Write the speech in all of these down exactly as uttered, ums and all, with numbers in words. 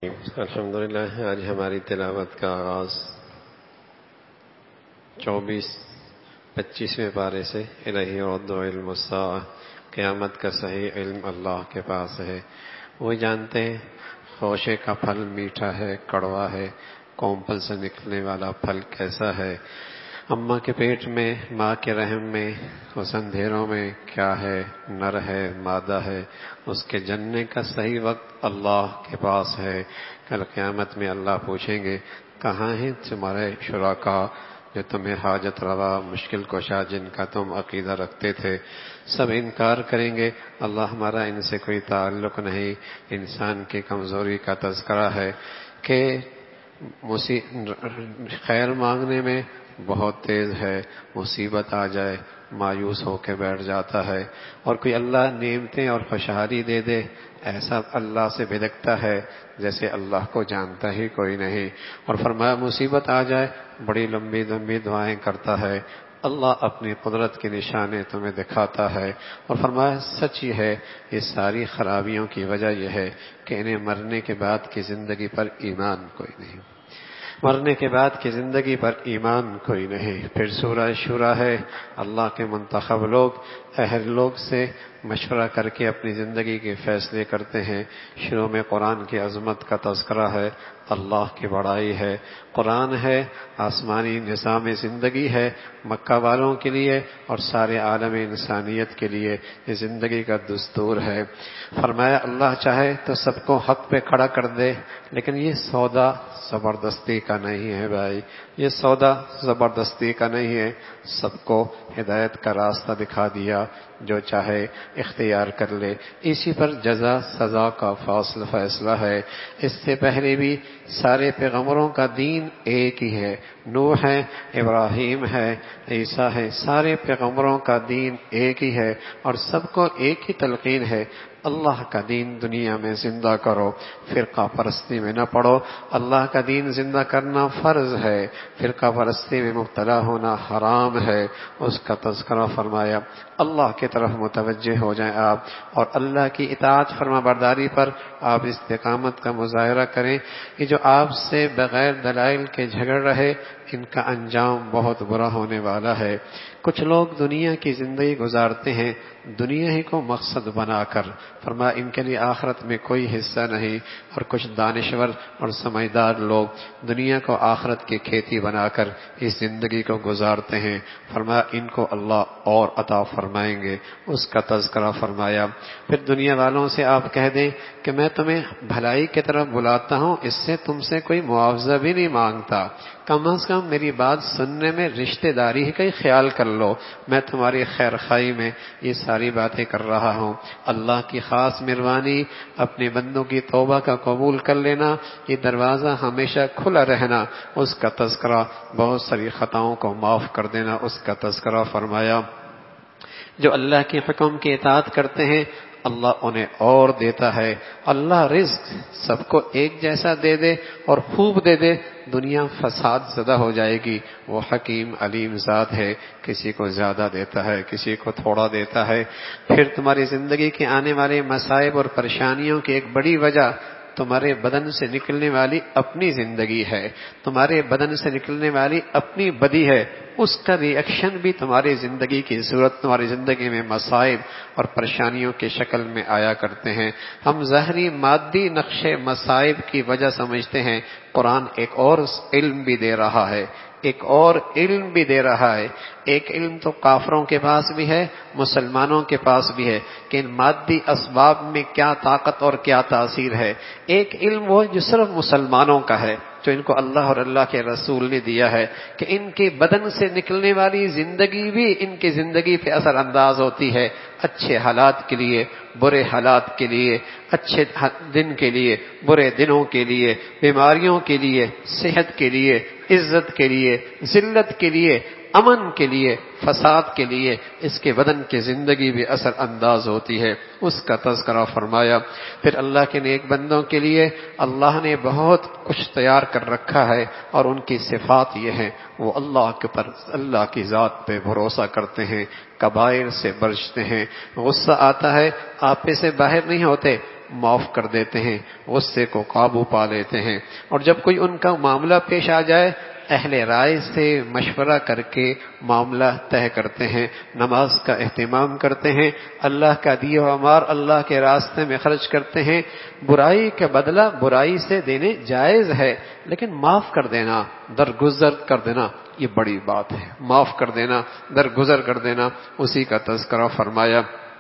الحمدللہ آج ہماری تلاوت کا آغاز چوبیس پچیسویں پارے سے الہی رد علم الساعہ، قیامت کا صحیح علم اللہ کے پاس ہے، وہ جانتے ہیں خوشے کا پھل میٹھا ہے کڑوا ہے، کونپل سے نکلنے والا پھل کیسا ہے، اماں کے پیٹ میں ماں کے رحم میں اس اندھیروں میں کیا ہے، نر ہے مادہ ہے، اس کے جننے کا صحیح وقت اللہ کے پاس ہے۔ کل قیامت میں اللہ پوچھیں گے کہاں ہیں تمہارے شرکاء جو تمہیں حاجت روا مشکل کشا جن کا تم عقیدہ رکھتے تھے؟ سب انکار کریں گے، اللہ ہمارا ان سے کوئی تعلق نہیں۔ انسان کی کمزوری کا تذکرہ ہے کہ خیر مانگنے میں بہت تیز ہے، مصیبت آ جائے مایوس ہو کے بیٹھ جاتا ہے، اور کوئی اللہ نعمتیں اور خوشحالی دے دے ایسا اللہ سے بھٹکتا ہے جیسے اللہ کو جانتا ہی کوئی نہیں، اور فرمایا مصیبت آ جائے بڑی لمبی لمبی دعائیں کرتا ہے، اللہ اپنی قدرت کے نشانے تمہیں دکھاتا ہے، اور فرمایا سچ ہی ہے یہ ساری خرابیوں کی وجہ یہ ہے کہ انہیں مرنے کے بعد کی زندگی پر ایمان کوئی نہیں، مرنے کے بعد کی زندگی پر ایمان کوئی نہیں۔ پھر سورہ شورا ہے، اللہ کے منتخب لوگ اہل لوگ سے مشورہ کر کے اپنی زندگی کے فیصلے کرتے ہیں۔ شروع میں قرآن کی عظمت کا تذکرہ ہے، اللہ کی بڑائی ہے، قرآن ہے، آسمانی نظام زندگی ہے، مکہ والوں کے لیے اور سارے عالم انسانیت کے لیے یہ زندگی کا دستور ہے۔ فرمایا اللہ چاہے تو سب کو حق پہ کھڑا کر دے، لیکن یہ سودا زبردستی کا نہیں ہے بھائی، یہ سودا زبردستی کا نہیں ہے، سب کو ہدایت کا راستہ دکھا دیا، جو چاہے اختیار کر لے، اسی پر جزا سزا کا فاصل فیصلہ ہے۔ اس سے پہلے بھی سارے پیغمبروں کا دین ایک ہی ہے، نوح ہے، ابراہیم ہے، عیسیٰ ہے، سارے پیغمبروں کا دین ایک ہی ہے، اور سب کو ایک ہی تلقین ہے، اللہ کا دین دنیا میں زندہ کرو، فرقہ پرستی میں نہ پڑو، اللہ کا دین زندہ کرنا فرض ہے، فرقہ پرستی میں مبتلا ہونا حرام ہے، اس کا تذکرہ فرمایا۔ اللہ کی طرف متوجہ ہو جائیں آپ، اور اللہ کی اطاعت فرما برداری پر آپ استقامت کا مظاہرہ کریں، کہ جو آپ سے بغیر دلائل کے جھگڑ رہے ان کا انجام بہت برا ہونے والا ہے۔ کچھ لوگ دنیا کی زندگی گزارتے ہیں دنیا ہی کو مقصد بنا کر، فرمایا ان کے لیے آخرت میں کوئی حصہ نہیں، اور کچھ دانشور اور سمجھدار لوگ دنیا کو آخرت کی کھیتی بنا کر اس زندگی کو گزارتے ہیں، فرمایا ان کو اللہ اور عطا فرمائیں گے، اس کا تذکرہ فرمایا۔ پھر دنیا والوں سے آپ کہہ دیں کہ میں تمہیں بھلائی کی طرف بلاتا ہوں، اس سے تم سے کوئی معاوضہ بھی نہیں مانگتا، کم از کم میری بات سننے میں رشتہ داری کا ہی خیال کر لو، میں تمہاری خیر خواہی میں یہ ساری باتیں کر رہا ہوں۔ اللہ کی خاص مہربانی اپنے بندوں کی توبہ کا قبول کر لینا، یہ دروازہ ہمیشہ کھلا رہنا، اس کا تذکرہ، بہت ساری خطاؤں کو معاف کر دینا، اس کا تذکرہ فرمایا۔ جو اللہ کے حکم کی اطاعت کرتے ہیں اللہ انہیں اور دیتا ہے، اللہ رزق سب کو ایک جیسا دے دے اور خوب دے دے، دنیا فساد زدہ ہو جائے گی، وہ حکیم علیم ذات ہے، کسی کو زیادہ دیتا ہے کسی کو تھوڑا دیتا ہے۔ پھر تمہاری زندگی کے آنے والے مصائب اور پریشانیوں کی ایک بڑی وجہ تمہارے بدن سے نکلنے والی اپنی زندگی ہے، تمہارے بدن سے نکلنے والی اپنی بدی ہے، اس کا ری ایکشن بھی تمہاری زندگی کی صورت تمہاری زندگی میں مصائب اور پریشانیوں کی شکل میں آیا کرتے ہیں۔ ہم ظاہری مادی نقشے مصائب کی وجہ سمجھتے ہیں، قرآن ایک اور علم بھی دے رہا ہے، ایک اور علم بھی دے رہا ہے۔ ایک علم تو کافروں کے پاس بھی ہے مسلمانوں کے پاس بھی ہے کہ ان مادی اسباب میں کیا طاقت اور کیا تاثیر ہے، ایک علم وہ جو صرف مسلمانوں کا ہے، جو ان کو اللہ اور اللہ کے رسول نے دیا ہے، کہ ان کے بدن سے نکلنے والی زندگی بھی ان کی زندگی پہ اثر انداز ہوتی ہے، اچھے حالات کے لیے برے حالات کے لیے، اچھے دن کے لیے برے دنوں کے لیے، بیماریوں کے لیے صحت کے لیے، عزت کے لیے ذلت کے لیے، امن کے لیے فساد کے لیے، اس کے بدن کی زندگی بھی اثر انداز ہوتی ہے، اس کا تذکرہ فرمایا۔ پھر اللہ کے نیک بندوں کے لیے اللہ نے بہت کچھ تیار کر رکھا ہے، اور ان کی صفات یہ ہیں وہ اللہ کے پر اللہ کی ذات پہ بھروسہ کرتے ہیں، کبائر سے برجتے ہیں، غصہ آتا ہے آپے سے باہر نہیں ہوتے، معاف کر دیتے ہیں، غصے کو قابو پا لیتے ہیں، اور جب کوئی ان کا معاملہ پیش آ جائے اہل رائے سے مشورہ کر کے معاملہ طے کرتے ہیں، نماز کا اہتمام کرتے ہیں، اللہ کا دیہ و امار اللہ کے راستے میں خرچ کرتے ہیں۔ برائی کا بدلہ برائی سے دینے جائز ہے، لیکن معاف کر دینا، درگزر کر دینا، یہ بڑی بات ہے۔ معاف کر دینا، درگزر کر دینا، اسی کا تذکرہ فرمایا۔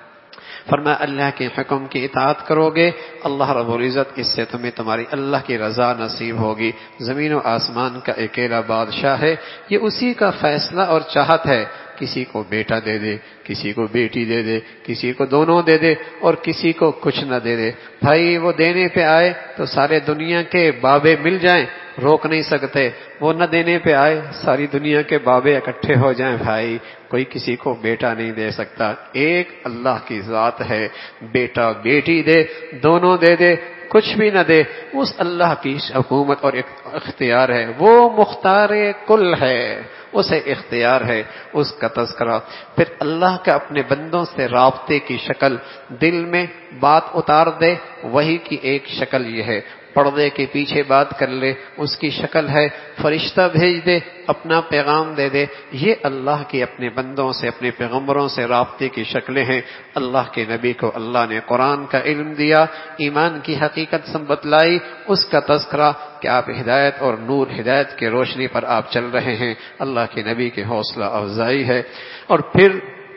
فرمایا اللہ کے حکم کی اطاعت کرو گے، اللہ رب العزت اس سے تمہیں تمہاری اللہ کی رضا نصیب ہوگی۔ زمین و آسمان کا اکیلا بادشاہ ہے، یہ اسی کا فیصلہ اور چاہت ہے، کسی کو بیٹا دے دے، کسی کو بیٹی دے دے، کسی کو دونوں دے دے اور کسی کو کچھ نہ دے دے۔ بھائی وہ دینے پہ آئے تو سارے دنیا کے بابے مل جائیں، روک نہیں سکتے، وہ نہ دینے پہ آئے ساری دنیا کے بابے اکٹھے ہو جائیں، بھائی کوئی کسی کو بیٹا نہیں دے سکتا۔ ایک اللہ کی ذات ہے، بیٹا بیٹی دے، دونوں دے دے، کچھ بھی نہ دے، اس اللہ کی حکومت اور اختیار ہے، وہ مختار کل ہے، اسے اختیار ہے، اس کا تذکرہ۔ پھر اللہ کا اپنے بندوں سے رابطے کی شکل، دل میں بات اتار دے، وہی کی ایک شکل یہ ہے، پردے کے پیچھے بات کر لے، اس کی شکل ہے، فرشتہ بھیج دے، اپنا پیغام دے دے، یہ اللہ کی اپنے بندوں سے اپنے پیغمبروں سے رابطے کی شکلیں ہیں۔ اللہ کے نبی کو اللہ نے قرآن کا علم دیا، ایمان کی حقیقت سب بتلائی، اس کا تذکرہ کہ آپ ہدایت اور نور ہدایت کے روشنی پر آپ چل رہے ہیں، اللہ کے نبی کی حوصلہ افزائی ہے۔ اور پھر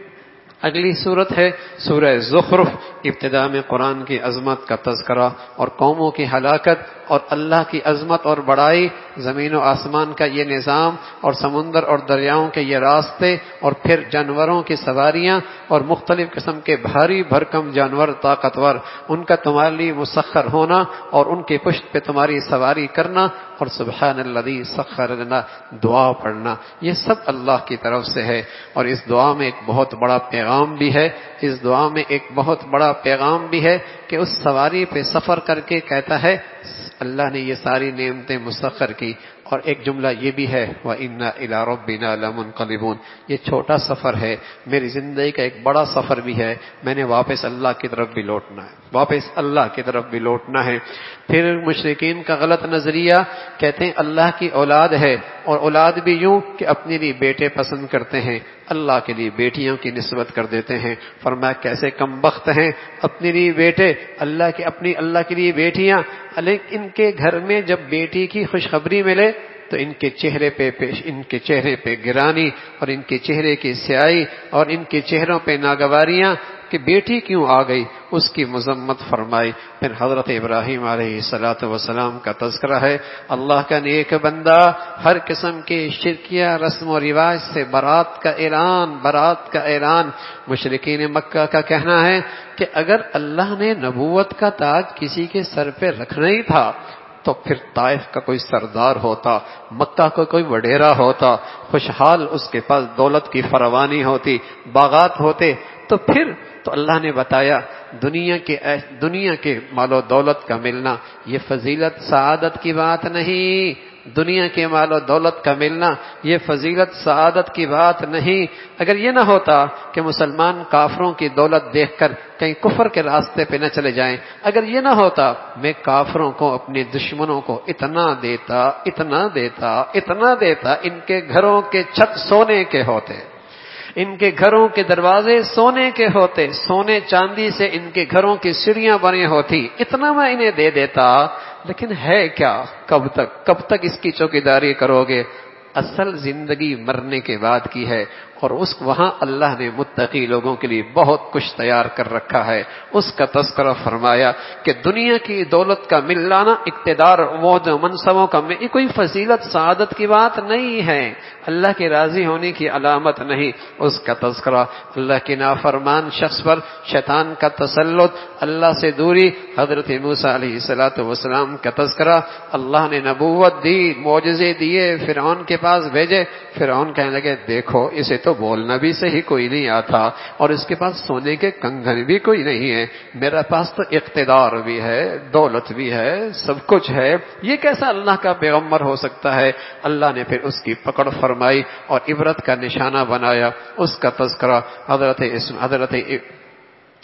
اگلی صورت ہے سورہ زخرف، ابتدا میں قرآن کی عظمت کا تذکرہ اور قوموں کی ہلاکت اور اللہ کی عظمت اور بڑائی، زمین و آسمان کا یہ نظام اور سمندر اور دریاؤں کے یہ راستے، اور پھر جانوروں کی سواریاں اور مختلف قسم کے بھاری بھرکم جانور طاقتور، ان کا تمہارے لیے مسخر ہونا اور ان کی پشت پہ تمہاری سواری کرنا، اور سبحان الذی سخر لنا دعا پڑھنا، یہ سب اللہ کی طرف سے ہے۔ اور اس دعا میں ایک بہت بڑا پیغام بھی ہے، اس دعا میں ایک بہت بڑا پیغام بھی ہے کہ اس سواری پہ سفر کر کے کہتا ہے اللہ نے یہ ساری نعمتیں مسخر کی، اور ایک جملہ یہ بھی ہے وَإِنَّا إِلَىٰ رَبِّنَا لَمُنْقَلِبُونَ، یہ چھوٹا سفر ہے، میری زندگی کا ایک بڑا سفر بھی ہے، میں نے واپس اللہ کی طرف بھی لوٹنا ہے، واپس اللہ کی طرف بھی لوٹنا ہے۔ پھر مشرکین کا غلط نظریہ، کہتے ہیں اللہ کی اولاد ہے، اور اولاد بھی یوں کہ اپنے لیے بیٹے پسند کرتے ہیں، اللہ کے لیے بیٹیوں کی نسبت کر دیتے ہیں۔ فرمایا کیسے کم بخت ہیں، اپنے لیے بیٹے، اللہ کے اپنی اللہ کے لیے بیٹیاں، لیکن ان کے گھر میں جب بیٹی کی خوشخبری ملے تو ان کے چہرے پہ پیش ان کے چہرے پہ گرانی اور ان کے چہرے کی سیاہی اور ان کے چہروں پہ ناگواریاں کہ بیٹی کیوں آ گئی، اس کی مذمت فرمائی۔ پھر حضرت ابراہیم علیہ الصلوۃ والسلام کا تذکرہ ہے، اللہ کا نیک بندہ، ہر قسم کے شرکیہ رسم و رواج سے برات کا اعلان برات کا اعلان مشرکین مکہ کا کہنا ہے کہ اگر اللہ نے نبوت کا تاج کسی کے سر پہ رکھنا ہی تھا تو پھر طائف کا کوئی سردار ہوتا، مکہ کا کوئی وڈیرا ہوتا، خوشحال اس کے پاس دولت کی فراوانی ہوتی، باغات ہوتے، تو پھر تو اللہ نے بتایا دنیا کے دنیا کے مال و دولت کا ملنا یہ فضیلت سعادت کی بات نہیں، دنیا کے مال و دولت کا ملنا یہ فضیلت سعادت کی بات نہیں۔ اگر یہ نہ ہوتا کہ مسلمان کافروں کی دولت دیکھ کر کہیں کفر کے راستے پہ نہ چلے جائیں، اگر یہ نہ ہوتا میں کافروں کو اپنے دشمنوں کو اتنا دیتا اتنا دیتا اتنا دیتا ان کے گھروں کے چھت سونے کے ہوتے، ان کے گھروں کے دروازے سونے کے ہوتے، سونے چاندی سے ان کے گھروں کی سیڑھیاں بنی ہوتی، اتنا میں انہیں دے دیتا۔ لیکن ہے کیا، کب تک کب تک اس کی چوکیداری کرو گے؟ اصل زندگی مرنے کے بعد کی ہے، اور اس وہاں اللہ نے متقی لوگوں کے لیے بہت کچھ تیار کر رکھا ہے۔ اس کا تذکرہ فرمایا کہ دنیا کی دولت کا مل لانا، اقتدار وعد و منصبوں کا یہ کوئی فضیلت سعادت کی بات نہیں ہے، اللہ کے راضی ہونے کی علامت نہیں۔ اس کا تذکرہ اللہ کے نافرمان شخص پر شیطان کا تسلط، اللہ سے دوری، حضرت موسیٰ علیہ الصلوۃ والسلام کا تذکرہ، اللہ نے نبوت دی، معجزے دیے، فرعون کے پاس بھیجے، فرعون کہنے لگے دیکھو اسے تو بولنا بھی صحیح کوئی نہیں آتا اور اس کے پاس سونے کے کنگن بھی کوئی نہیں ہے، میرے پاس تو اقتدار بھی ہے، دولت بھی ہے، سب کچھ ہے، یہ کیسا اللہ کا پیغمبر ہو سکتا ہے؟ اللہ نے پھر اس کی پکڑ فرمائی اور عبرت کا نشانہ بنایا۔ اس کا تذکرہ حضرت حضرت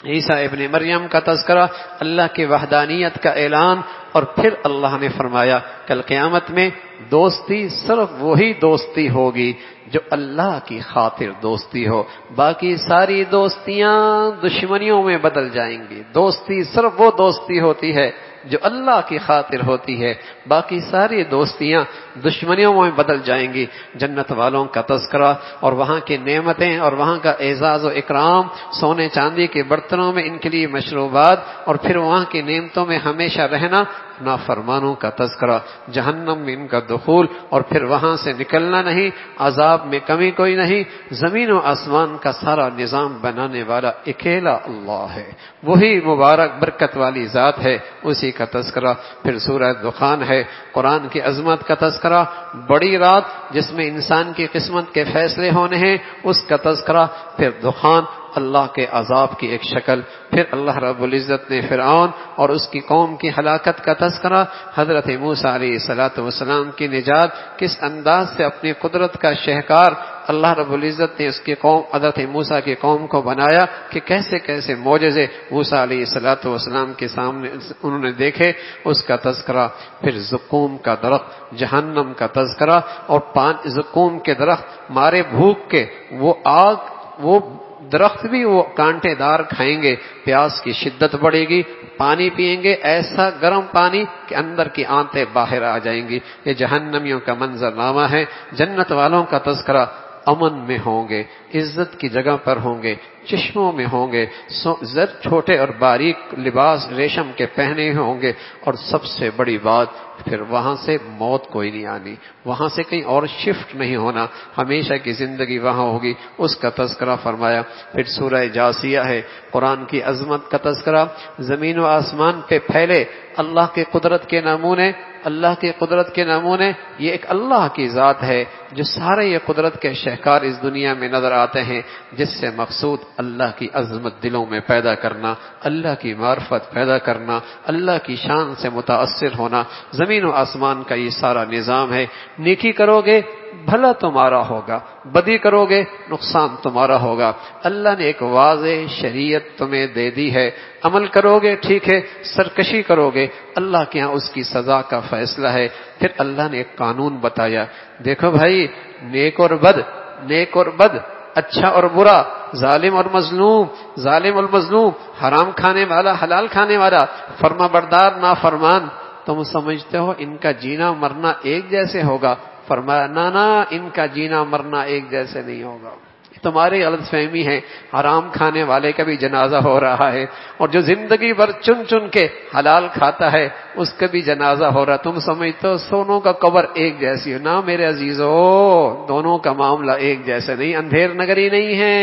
عیسیٰ ابن مریم کا تذکرہ، اللہ کی وحدانیت کا اعلان، اور پھر اللہ نے فرمایا کل قیامت میں دوستی صرف وہی دوستی ہوگی جو اللہ کی خاطر دوستی ہو، باقی ساری دوستیاں دشمنیوں میں بدل جائیں گی۔ دوستی صرف وہ دوستی ہوتی ہے جو اللہ کی خاطر ہوتی ہے، باقی ساری دوستیاں دشمنیوں میں بدل جائیں گی۔ جنت والوں کا تذکرہ اور وہاں کی نعمتیں اور وہاں کا اعزاز و اکرام، سونے چاندی کے برتنوں میں ان کے لیے مشروبات، اور پھر وہاں کی نعمتوں میں ہمیشہ رہنا۔ نافرمانوں کا تذکرہ، جہنم میں ان کا دخول اور پھر وہاں سے نکلنا نہیں، عذاب میں کمی کوئی نہیں۔ زمین و آسمان کا سارا نظام بنانے والا اکیلا اللہ ہے، وہی مبارک برکت والی ذات ہے، اسی کا تذکرہ۔ پھر سورہ دخان ہے، قرآن کی عظمت کا تذکرہ، بڑی رات جس میں انسان کی قسمت کے فیصلے ہونے ہیں، اس کا تذکرہ۔ پھر دخان، اللہ کے عذاب کی ایک شکل۔ پھر اللہ رب العزت نے فرعون اور اس کی قوم کی ہلاکت کا تذکرہ، حضرت موسیٰ علیہ الصلوۃ والسلام کی نجات، کس انداز سے اپنی قدرت کا شہکار اللہ رب العزت نے اس کی قوم حضرت موسیٰ کی قوم کو بنایا کہ کیسے کیسے معجزے موسیٰ علیہ الصلوۃ والسلام کے سامنے انہوں نے دیکھے، اس کا تذکرہ۔ پھر زقوم کا درخت، جہنم کا تذکرہ، اور پان زقوم کے درخت مارے بھوک کے، وہ آگ، وہ درخت بھی وہ کانٹے دار کھائیں گے، پیاس کی شدت بڑھے گی، پانی پیئیں گے ایسا گرم پانی کہ اندر کی آنتیں باہر آ جائیں گی۔ یہ جہنمیوں کا منظرنامہ ہے۔ جنت والوں کا تذکرہ، امن میں ہوں گے، عزت کی جگہ پر ہوں گے، چشموں میں ہوں گے، زر چھوٹے اور باریک لباس ریشم کے پہنے ہوں گے، اور سب سے بڑی بات پھر وہاں سے موت کوئی نہیں آنی، وہاں سے کہیں اور شفٹ نہیں ہونا، ہمیشہ کی زندگی وہاں ہوگی، اس کا تذکرہ فرمایا۔ پھر سورہ جاسیہ ہے، قرآن کی عظمت کا تذکرہ، زمین و آسمان پہ پھیلے اللہ کے قدرت کے نمونے، اللہ کی قدرت کے نمونے، یہ ایک اللہ کی ذات ہے جو سارے یہ قدرت کے شہکار اس دنیا میں نظر آتے ہیں، جس سے مقصود اللہ کی عظمت دلوں میں پیدا کرنا، اللہ کی معرفت پیدا کرنا، اللہ کی شان سے متاثر ہونا۔ زمین و آسمان کا یہ سارا نظام ہے۔ نیکی کرو گے بھلا تمہارا ہوگا، بدی کرو گے نقصان تمہارا ہوگا۔ اللہ نے ایک واضح شریعت تمہیں دے دی ہے، عمل کرو گے ٹھیک ہے، سرکشی کرو گے اللہ کے ہاں اس کی سزا کا فیصلہ ہے۔ پھر اللہ نے ایک قانون بتایا، دیکھو بھائی، نیک اور بد، نیک اور بد، اچھا اور برا، ظالم اور مظلوم، ظالم اور مظلوم، حرام کھانے والا، حلال کھانے والا، فرما بردار، نافرمان، تم سمجھتے ہو ان کا جینا مرنا ایک جیسے ہوگا؟ فرمایا نا نا، ان کا جینا مرنا ایک جیسے نہیں ہوگا، تمہاری غلط فہمی ہے۔ حرام کھانے والے کا بھی جنازہ ہو رہا ہے، اور جو زندگی بھر چن چن کے حلال کھاتا ہے اس کا بھی جنازہ ہو رہا۔ تم سمجھتے ہو سونوں کا قبر ایک جیسی ہو؟ نہ میرے عزیزو، دونوں کا معاملہ ایک جیسا نہیں، اندھیر نگری نہیں ہے،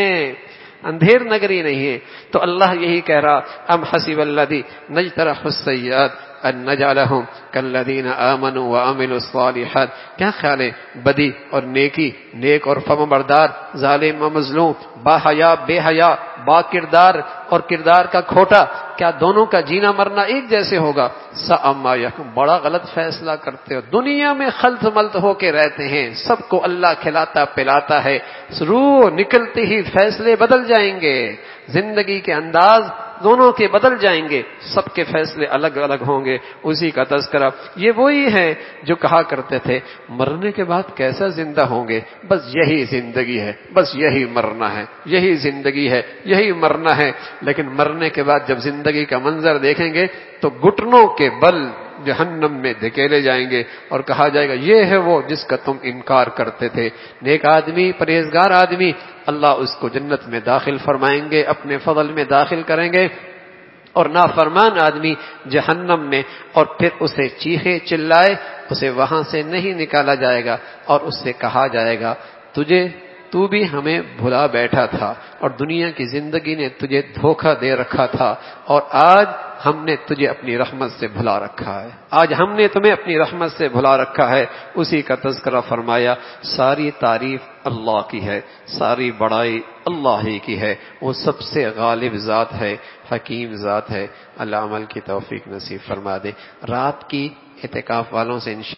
اندھیر نگری نہیں ہے۔ تو اللہ یہی کہہ رہا، ام حسب الذی نجترح السیئات ان نجعلہم کالذین آمنوا وعملوا الصالحات۔ کیا خیال ہے بدی اور نیکی، نیک اور فرمانبردار، ظالم و مظلوم، با حیا بے حیا، با کردار اور کردار کا کھوٹا، کیا دونوں کا جینا مرنا ایک جیسے ہوگا؟ سأما یحکم، بڑا غلط فیصلہ کرتے ہو، دنیا میں خلط ملط ہو کے رہتے ہیں، سب کو اللہ کھلاتا پلاتا ہے، روح نکلتے ہی فیصلے بدل جائیں گے، زندگی کے انداز دونوں کے بدل جائیں گے، سب کے فیصلے الگ الگ ہوں گے، اسی کا تذکرہ۔ یہ وہی ہے جو کہا کرتے تھے مرنے کے بعد کیسا زندہ ہوں گے، بس یہی زندگی ہے، بس یہی مرنا ہے، یہی زندگی ہے، یہی مرنا ہے۔ لیکن مرنے کے بعد جب زندگی کا منظر دیکھیں گے تو گھٹنوں کے بل جہنم میں دھکیلے جائیں گے اور کہا جائے گا یہ ہے وہ جس کا تم انکار کرتے تھے۔ نیک آدمی، پرہیزگار آدمی، اللہ اس کو جنت میں داخل فرمائیں گے، اپنے فضل میں داخل کریں گے، اور نافرمان آدمی جہنم میں، اور پھر اسے چیخے چلائے، اسے وہاں سے نہیں نکالا جائے گا، اور اس سے کہا جائے گا تجھے تو بھی ہمیں بھلا بیٹھا تھا، اور دنیا کی زندگی نے تجھے دھوکہ دے رکھا تھا، اور آج ہم نے تجھے اپنی رحمت سے بھلا رکھا ہے، آج ہم نے تمہیں اپنی رحمت سے بھلا رکھا ہے۔ اسی کا تذکرہ فرمایا، ساری تعریف اللہ کی ہے، ساری بڑائی اللہ ہی کی ہے، وہ سب سے غالب ذات ہے، حکیم ذات ہے۔ اللہ عمل کی توفیق نصیب فرما دے۔ رات کی اعتکاف والوں سے انشاءاللہ